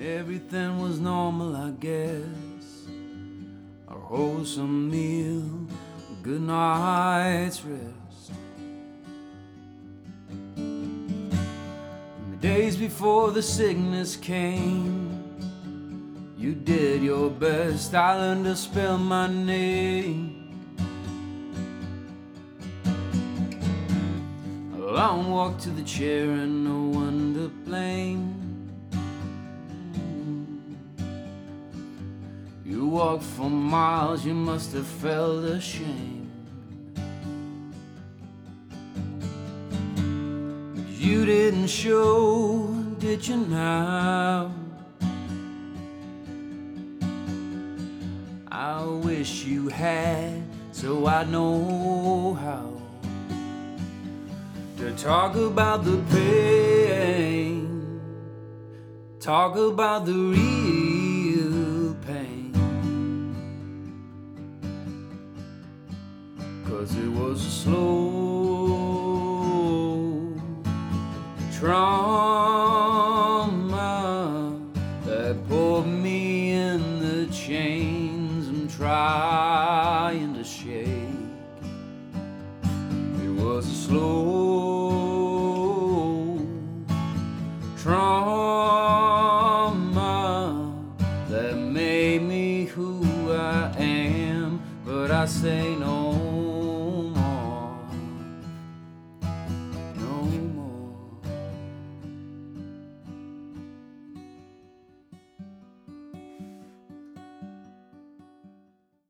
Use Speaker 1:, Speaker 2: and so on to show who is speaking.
Speaker 1: everything was normal, I guess. A wholesome meal, a good night's rest. And the days before the sickness came, you did your best. I learned to spell my name. A long walk to the chair and no one to blame. You walked for miles, you must have felt ashamed. But you didn't show, did you now? I wish you had, so I know how to talk about the pain, talk about the real pain. 'Cause it was a slow trauma that pulled me in the chains I'm trying to shake. It was a slow trauma that made me who I am, but I say no